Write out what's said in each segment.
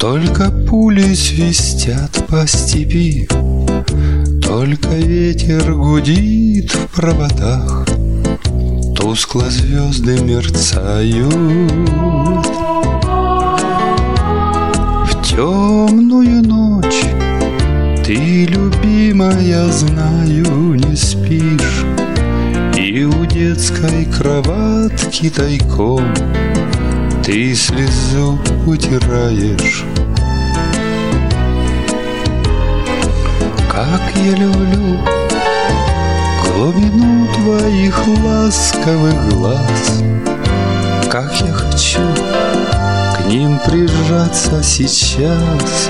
Только пули свистят по степи, только ветер гудит в проводах, тускло звезды мерцают. В темную ночь ты, любимая, знаю, не спишь, и у детской кроватки тайком ты слезу утираешь. Как я люблю глубину твоих ласковых глаз, как я хочу к ним прижаться сейчас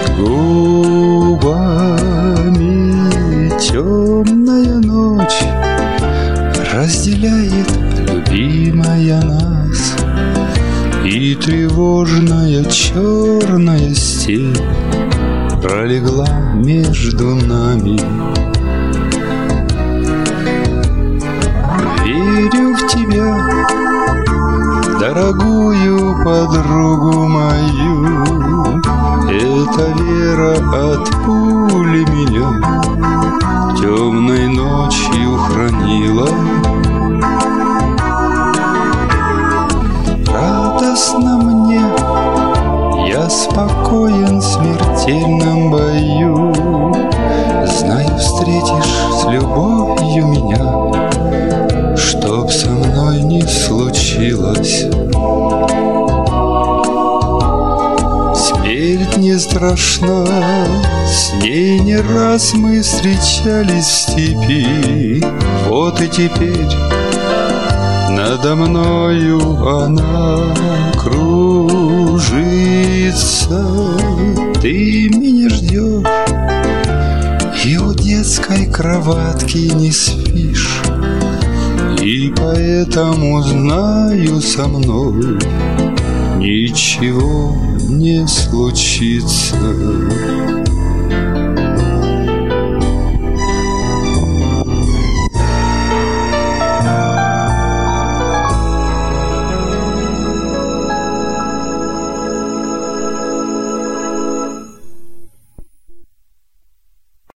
губами. Темная ночь разделяет, любимая, нас, и тревожная черная степь пролегла между нами. Верю в тебя, дорогую подругу мою. Эта вера от пули меня темной ночью хранила. Радостно мне, я спокоен в смертельном бою. Знаю, встретишь с любовью меня, чтоб со мной не случилось. Смерть не страшна, с ней не раз мы встречались в степи. Вот и теперь надо мною она кружится. Ты меня ждешь, и у детской кроватки не спишь, и поэтому знаю, со мной ничего не случится.